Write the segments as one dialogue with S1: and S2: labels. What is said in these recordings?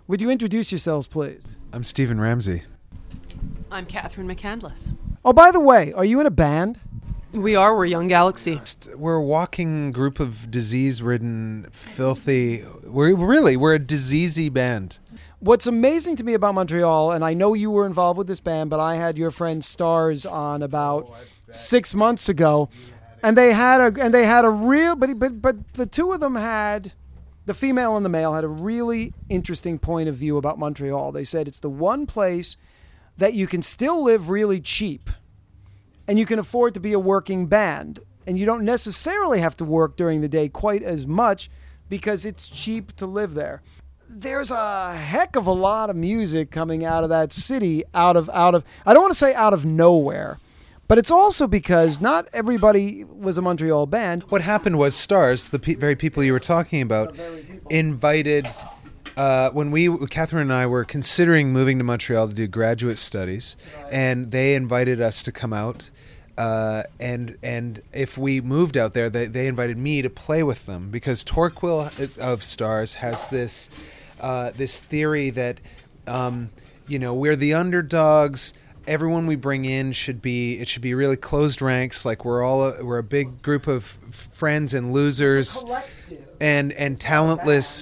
S1: Would you introduce yourselves, please?
S2: I'm Stephen Ramsey.
S3: I'm Catherine McCandless.
S1: Oh, by the way, are you in a band?
S3: We're Young Galaxy.
S2: We're a walking group of disease-ridden, filthy... We're a diseasey band.
S1: What's amazing to me about Montreal, and I know you were involved with this band, but I had your friend Stars on about 6 months ago, and they had a real, but the two of them had, the female and the male had a really interesting point of view about Montreal. They said it's the one place that you can still live really cheap, and you can afford to be a working band, and you don't necessarily have to work during the day quite as much because it's cheap to live there. There's a heck of a lot of music coming out of that city, out of I don't want to say out of nowhere, but it's also because not everybody was a Montreal band.
S2: What happened was Stars, the very people you were talking about, invited... when Catherine and I were considering moving to Montreal to do graduate studies, and they invited us to come out, and if we moved out there, they invited me to play with them, because Torquil of Stars has this theory that we're the underdogs. Everyone we bring in should be really closed ranks, like we're a big group of friends and losers. And talentless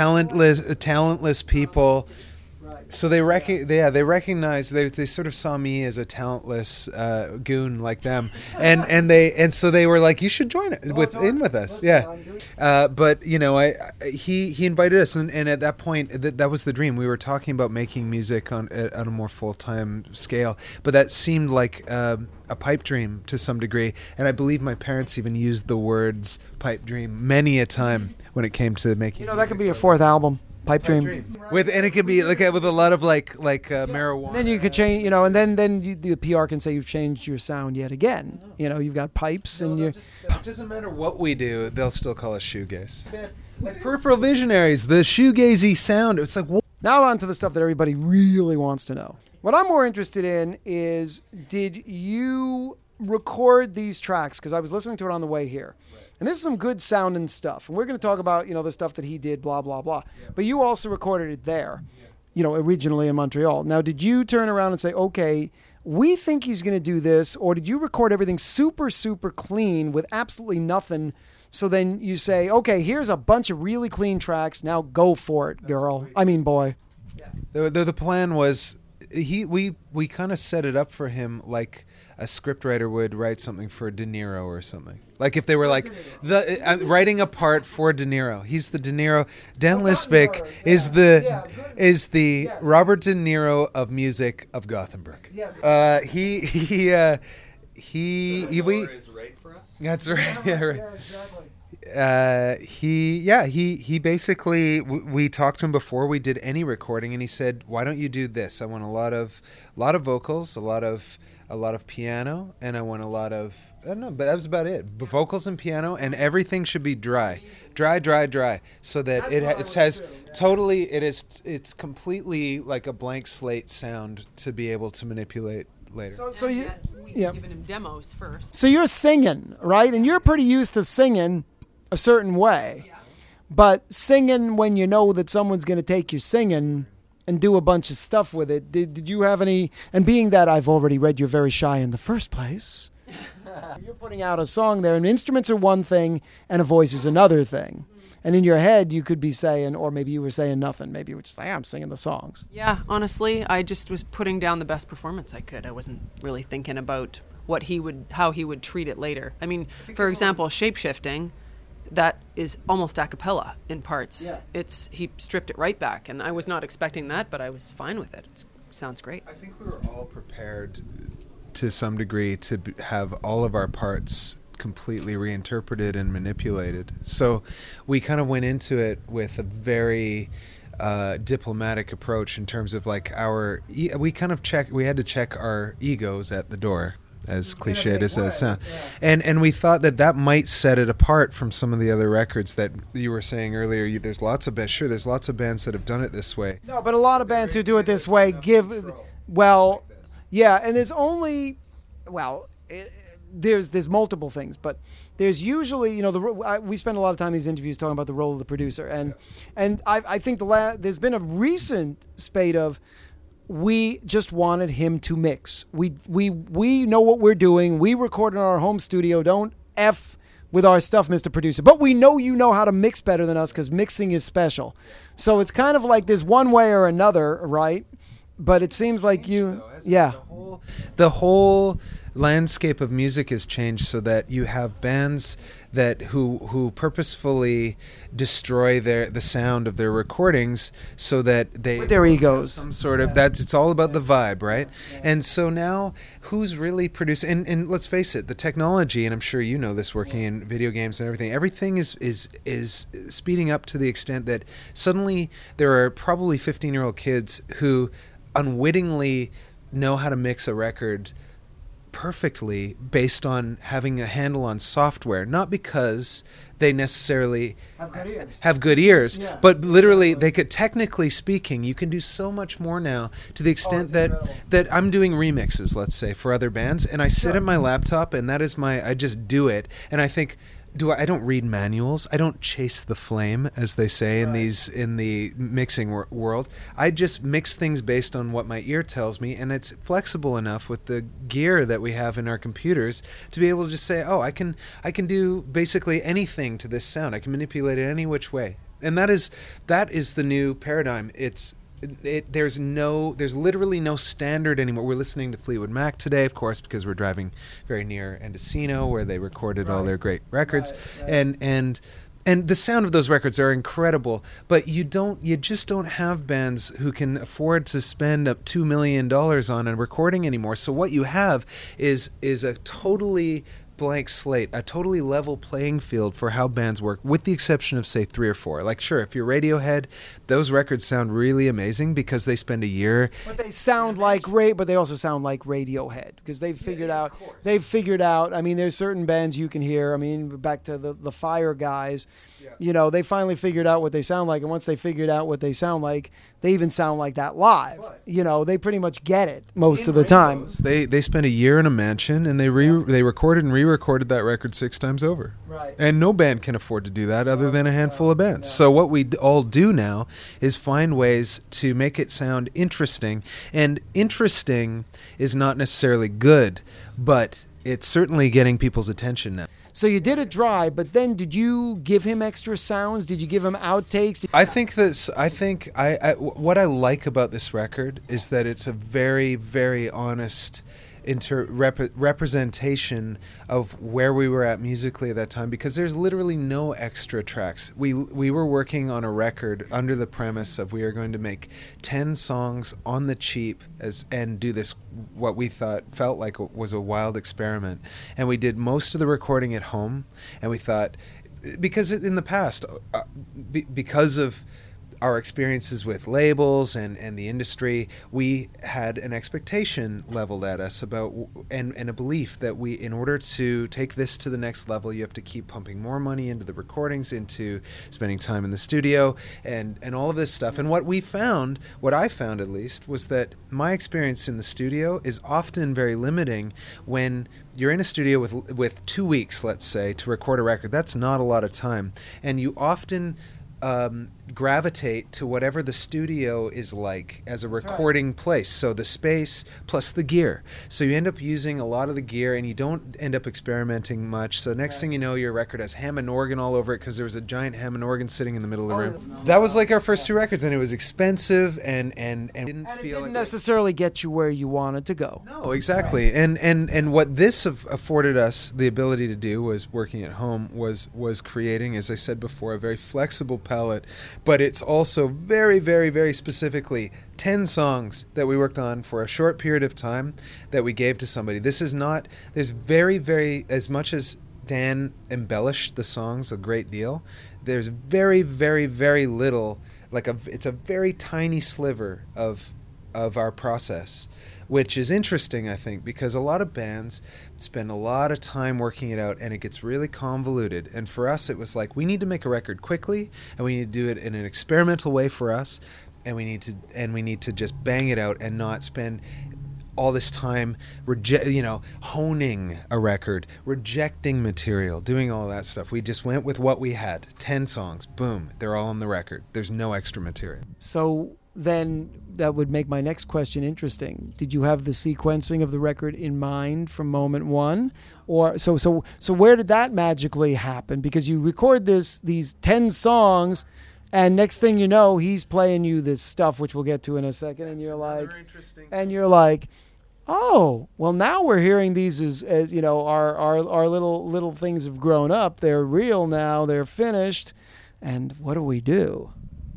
S2: people. So they recognize they sort of saw me as a talentless goon like them, and so they were like, you should join it in with us. Yeah. But he invited us, and at that point that was the dream. We were talking about making music on a more full-time scale, but that seemed like a pipe dream to some degree, and I believe my parents even used the words pipe dream many a time when it came to making
S1: that could be your fourth album, Pipe Dream.
S2: And it could be like with a lot of like marijuana.
S1: Then you could change, and then the PR can say you've changed your sound yet again. You've got pipes and you.
S2: It doesn't matter what we do; they'll still call us shoegaze. Like Peripheral Visionaries, the shoegazy sound. It's like.
S1: Now on to the stuff that everybody really wants to know. What I'm more interested in is, did you record these tracks? Because I was listening to it on the way here. And this is some good sounding stuff. And we're going to talk about, the stuff that he did, blah, blah, blah. Yeah. But you also recorded it there, originally in Montreal. Now, did you turn around and say, okay, we think he's going to do this? Or did you record everything super, super clean with absolutely nothing? So then you say, okay, here's a bunch of really clean tracks. Now go for it, girl. I mean, boy.
S2: Yeah. The plan was, we kind of set it up for him like a scriptwriter would write something for De Niro or something. Like if they were like writing a part for De Niro. He's the De Niro. Dan Lisbeck is the Robert De Niro of music of Gothenburg. He is right for us. That's right. Yeah, right. Yeah, exactly. He basically, we talked to him before we did any recording, and he said, why don't you do this? I want a lot of vocals, a lot of piano, and I want a lot of, I don't know, but that was about it. But vocals and piano, and everything should be dry, so that it's completely like a blank slate sound to be able to manipulate later.
S3: So we've given him demos first.
S1: So you're singing, right? And you're pretty used to singing a certain way, but singing when you know that someone's going to take your singing and do a bunch of stuff with it. Did you have any, and being that I've already read you're very shy in the first place, you're putting out a song there, and instruments are one thing and a voice is another thing. And in your head you could be saying, or maybe you were saying nothing, maybe you were just like, I'm singing the songs.
S3: Yeah, honestly, I just was putting down the best performance I could. I wasn't really thinking about how he would treat it later. I mean, for example, Shapeshifting, that is almost a cappella in parts. Yeah. He stripped it right back, and I was not expecting that, but I was fine with it. It sounds great.
S2: I think we were all prepared to some degree to have all of our parts completely reinterpreted and manipulated. So we kind of went into it with a very diplomatic approach in terms of like we had to check our egos at the door, as cliched as that sounds. Yeah. And we thought that might set it apart from some of the other records that you were saying earlier. There's lots of bands that have done it this way.
S1: No, but a lot of bands who do it this way and there's only, there's multiple things, but there's usually, we spend a lot of time in these interviews talking about the role of the producer, and I think there's been a recent spate of, we just wanted him to mix. We know what we're doing. We record in our home studio. Don't F with our stuff, Mr. Producer. But we know you know how to mix better than us because mixing is special. So it's kind of like there's one way or another, right? But it seems like
S2: the whole landscape of music has changed so that you have bands that who purposefully destroy the sound of their recordings so that they
S1: with their egos
S2: some sort of it's all about the vibe, right? And so now who's really producing, and let's face it, the technology, and I'm sure you know this working in video games and everything is speeding up to the extent that suddenly there are probably 15-year-old kids who unwittingly know how to mix a record perfectly based on having a handle on software, not because they necessarily have good ears, but literally they could, technically speaking, you can do so much more now to the extent that I'm doing remixes, let's say, for other bands, and I sit at my laptop and I just do it, and I think, I don't read manuals. I don't chase the flame, as they say in the mixing world. I just mix things based on what my ear tells me, and it's flexible enough with the gear that we have in our computers to be able to just say, oh, I can do basically anything to this sound. I can manipulate it any which way, and that is the new paradigm. There's literally no standard anymore. We're listening to Fleetwood Mac today, of course, because we're driving very near Mendocino, where they recorded all their great records, and the sound of those records are incredible. But you just don't have bands who can afford to spend up $2 million on a recording anymore. So what you have is a totally blank slate, a totally level playing field for how bands work, with the exception of, say, 3 or 4. Like, sure, if you're Radiohead, those records sound really amazing because they spend a year.
S1: But they sound but they also sound like Radiohead because they've figured out. I mean, there's certain bands you can hear. I mean, back to the Fire guys. They finally figured out what they sound like, and once they figured out what they sound like, they even sound like that live. They pretty much get it most of the time.
S2: They spent a year in a mansion, and they recorded and re-recorded that record 6 times over.
S1: Right.
S2: And no band can afford to do that other than a handful of bands. So what we all do now is find ways to make it sound interesting, and interesting is not necessarily good, but it's certainly getting people's attention now.
S1: So you did it dry, but then did you give him extra sounds? Did you give him outtakes?
S2: I think what I like about this record is that it's a very, very honest representation of where we were at musically at that time, because there's literally no extra tracks. We were working on a record under the premise of we are going to make 10 songs on the cheap and do this, what we felt like was a wild experiment. And we did most of the recording at home, and we thought, because in the past, because of our experiences with labels and the industry, we had an expectation leveled at us about and a belief that in order to take this to the next level, you have to keep pumping more money into the recordings, into spending time in the studio, and all of this stuff. And what I found at least, was that my experience in the studio is often very limiting. When you're in a studio with 2 weeks, let's say, to record a record, that's not a lot of time, and you often gravitate to whatever the studio is like as a recording place. So the space plus the gear. So you end up using a lot of the gear, and you don't end up experimenting much. So next thing you know, your record has Hammond organ all over it because there was a giant Hammond organ sitting in the middle of the room. That was like our first 2 records, and it was expensive and didn't
S1: necessarily get you where you wanted to go.
S2: No, exactly. And what this afforded us the ability to do was working at home was creating, as I said before, a very flexible palette, but it's also very, very, very specifically 10 songs that we worked on for a short period of time that we gave to somebody. There's very, very, as much as Dan embellished the songs a great deal, there's very, very, very little, it's a very tiny sliver of our process, which is interesting, I think, because a lot of bands spend a lot of time working it out, and it gets really convoluted. And for us, it was like, we need to make a record quickly, and we need to do it in an experimental way for us, and we need to just bang it out and not spend all this time honing a record, rejecting material, doing all that stuff. We just went with what we had. 10 songs, boom, they're all on the record. There's no extra material.
S1: So then that would make my next question interesting. Did you have the sequencing of the record in mind from moment one? Or so where did that magically happen? Because you record these 10 songs, and next thing you know, he's playing you this stuff, which we'll get to in a second, and you're like, oh, well, now we're hearing these as you know, our little things have grown up. They're real now. They're finished. And what do we do?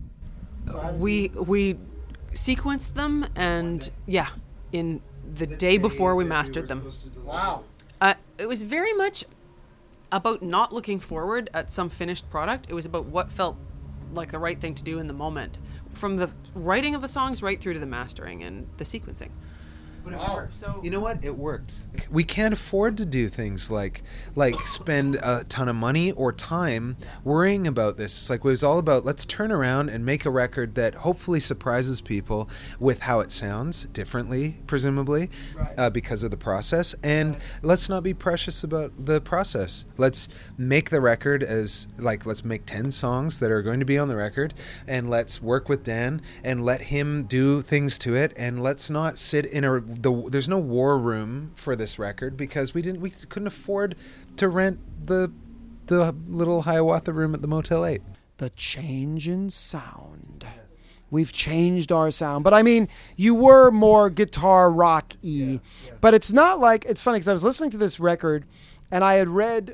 S3: We sequenced them, and in the day before we mastered them.
S1: Wow.
S3: It was very much about not looking forward at some finished product. It was about what felt like the right thing to do in the moment, from the writing of the songs right through to the mastering and the sequencing.
S2: But it worked. So, you know what? It worked. We can't afford to do things like spend a ton of money or time worrying about this. It's like it was all about, let's turn around and make a record that hopefully surprises people with how it sounds differently, presumably, because of the process. And let's not be precious about the process. Let's make the record let's make 10 songs that are going to be on the record, and let's work with Dan and let him do things to it, and let's not sit in there's no war room for this record because we couldn't afford to rent the little Hiawatha room at the Motel 8.
S1: The change in sound. We've changed our sound. But I mean, you were more guitar rock-y. But it's not like, it's funny because I was listening to this record and I had read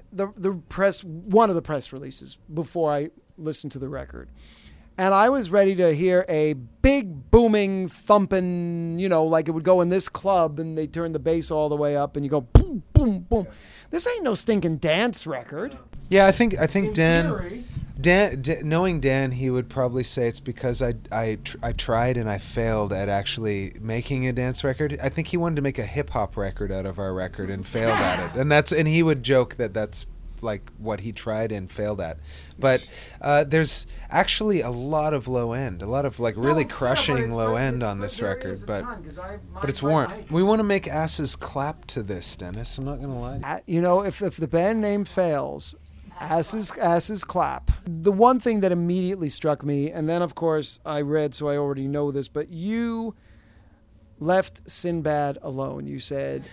S1: one of the press releases before I listened to the record. And I was ready to hear a big booming thumping, like it would go in this club and they turn the bass all the way up and you go boom, boom, boom. This ain't no stinking dance record.
S2: Yeah, I think Dan, knowing Dan, he would probably say it's because I tried and I failed at actually making a dance record. I think he wanted to make a hip hop record out of our record and failed at it. And he would joke that that's like what he tried and failed at. But there's actually a lot of low end, a lot of really crushing low end on this record. But it's warm. We want to make asses clap to this, Dennis. I'm not going to lie.
S1: If the band name fails, asses clap. The one thing that immediately struck me, and then of course I read, so I already know this, but you left Sinbad alone. You said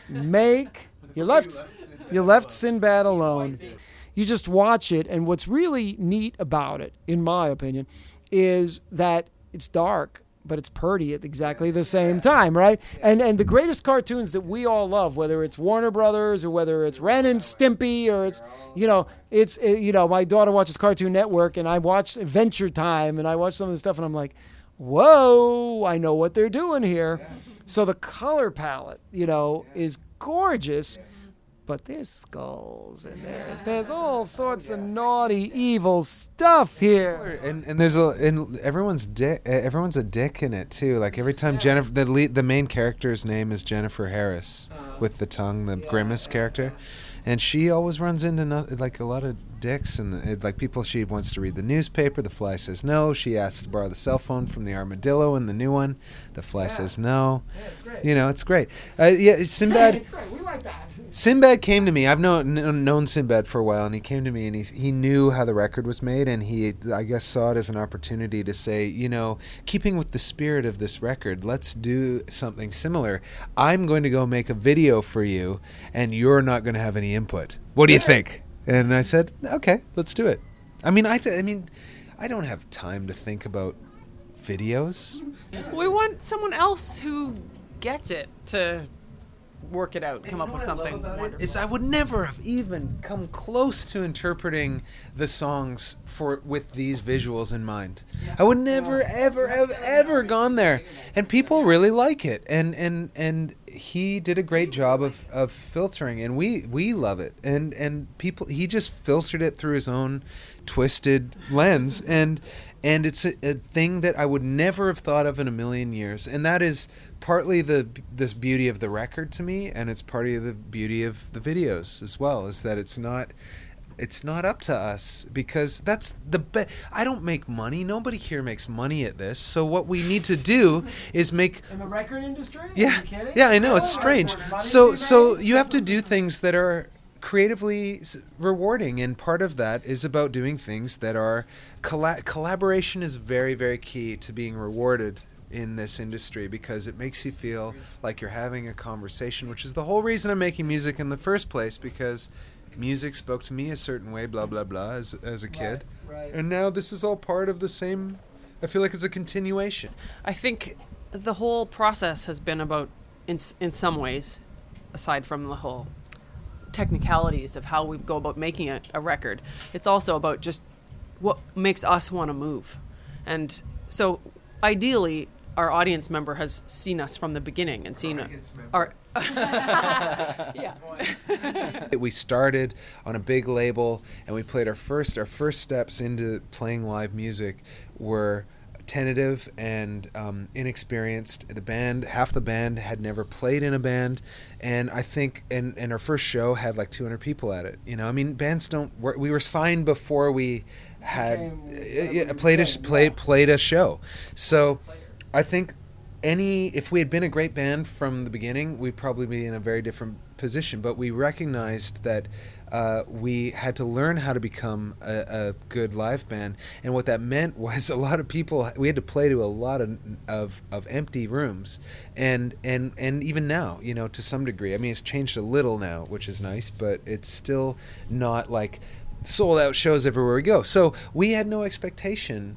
S1: you left Sinbad alone. You just watch it, and what's really neat about it, in my opinion, is that it's dark, but it's purdy at exactly the same time, right? And the greatest cartoons that we all love, whether it's Warner Brothers or whether it's Ren and Stimpy or it's my daughter watches Cartoon Network, and I watch Adventure Time, and I watch some of the stuff, and I'm like, whoa, I know what they're doing here. So the color palette, is gorgeous. But there's skulls and there's all sorts of naughty, evil stuff here.
S2: And everyone's a dick in it too. Like every time Jennifer, the main character's name is Jennifer Harris with the tongue, the grimace character, and she always runs into a lot of dicks and people. She wants to read the newspaper. The Fly says no. She asks to borrow the cell phone from the armadillo in the new one. The Fly says no. Yeah, it's great. It's great. Sinbad. It's great. We like that. Sinbad came to me. I've known Sinbad for a while, and he came to me and he knew how the record was made, and he, I guess, saw it as an opportunity to say, keeping with the spirit of this record, let's do something similar. I'm going to go make a video for you, and you're not going to have any input. What do you think? And I said, okay, let's do it. I don't have time to think about videos.
S3: We want someone else who gets it to work it out, come up with something wonderful.
S2: Is I would never have even come close to interpreting the songs with these visuals in mind. I would never ever have ever gone there, and people really like it, and he did a great job of filtering, and we love it, and people, he just filtered it through his own twisted lens, and it's a thing that I would never have thought of in a million years, and that is partly this beauty of the record to me, and it's part of the beauty of the videos as well, is that it's not It's not up to us because that's I don't make money. Nobody here makes money at this. So what we need to do is make
S1: in the record industry.
S2: Yeah,
S1: Are you kidding?
S2: yeah, I know it's strange. So you have to do things that are creatively rewarding, and part of that is about doing things that are collaboration is very, very key to being rewarded in this industry, because it makes you feel like you're having a conversation, which is the whole reason I'm making music in the first place, because music spoke to me a certain way, blah blah blah, as a kid.
S1: Right.
S2: And now this is all part of the same. I feel like it's a continuation.
S3: I think the whole process has been about, in some ways, aside from the whole technicalities of how we go about making a record, it's also about just what makes us want to move. And so ideally our audience member has seen us from the beginning and seen our yeah.
S2: We started on a big label, and we played our first steps into playing live music were tentative and inexperienced. Half the band had never played in a band, and I think and our first show had like 200 people at it. You know, I mean, bands don't work. We were signed before we had played a show. So I think if we had been a great band from the beginning, we'd probably be in a very different position. But we recognized that we had to learn how to become a good live band, and what that meant was a lot of people. We had to play to a lot of empty rooms, and even now, you know, to some degree. I mean, it's changed a little now, which is nice, but it's still not like sold out shows everywhere we go. So we had no expectation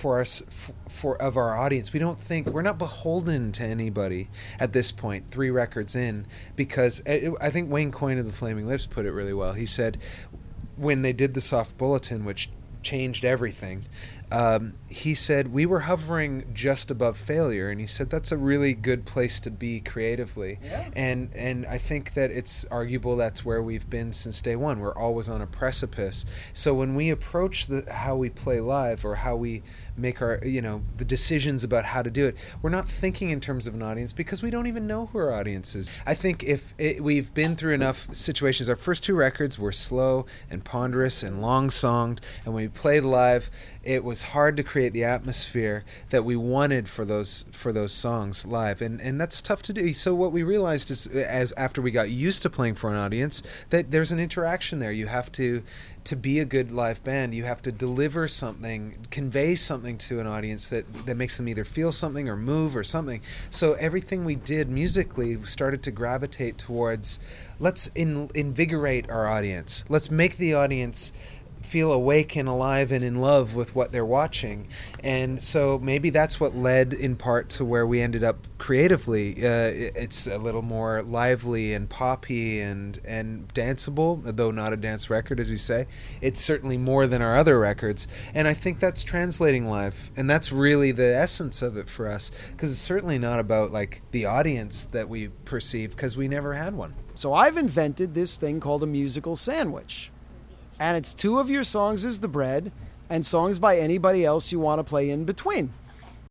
S2: of our audience. We're not beholden to anybody at this point, 3 records in, because I think Wayne Coyne of the Flaming Lips put it really well. He said when they did the Soft Bulletin, which changed everything, he said we were hovering just above failure, and he said that's a really good place to be creatively. Yeah. And I think that it's arguable that's where we've been since day one. We're always on a precipice. So when we approach how we play live, or how we make our, you know, the decisions about how to do it, we're not thinking in terms of an audience, because we don't even know who our audience is. I think we've been through enough situations. Our first 2 records were slow and ponderous and long-songed, and when we played live, it was hard to create the atmosphere that we wanted for those songs live, and that's tough to do. So what we realized is, after we got used to playing for an audience, that there's an interaction there. You have to be a good live band, you have to deliver something, convey something to an audience that makes them either feel something or move or something. So everything we did musically started to gravitate towards, let's invigorate our audience. Let's make the audience feel awake and alive and in love with what they're watching. And so maybe that's what led in part to where we ended up creatively. It's a little more lively and poppy and danceable, though not a dance record, as you say. It's certainly more than our other records, and I think that's translating live, and that's really the essence of it for us, because it's certainly not about like the audience that we perceive, because we never had one.
S1: So I've invented this thing called a musical sandwich. And it's 2 of your songs is the bread, and songs by anybody else you want to play in between.